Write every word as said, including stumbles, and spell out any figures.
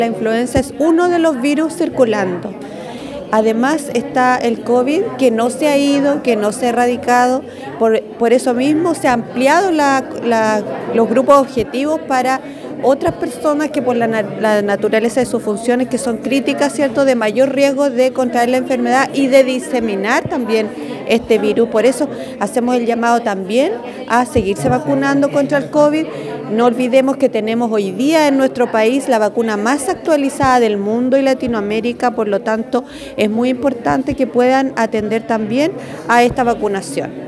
La influenza es uno de los virus circulando. Además está el COVID, que no se ha ido, que no se ha erradicado. Por, por eso mismo se han ampliado la, la, los grupos objetivos para otras personas que por la, la naturaleza de sus funciones, que son críticas, ¿cierto?, de mayor riesgo de contraer la enfermedad y de diseminar también este virus. Por eso hacemos el llamado también a seguirse vacunando contra el COVID. No olvidemos que tenemos hoy día en nuestro país la vacuna más actualizada del mundo y Latinoamérica, por lo tanto es muy importante que puedan atender también a esta vacunación.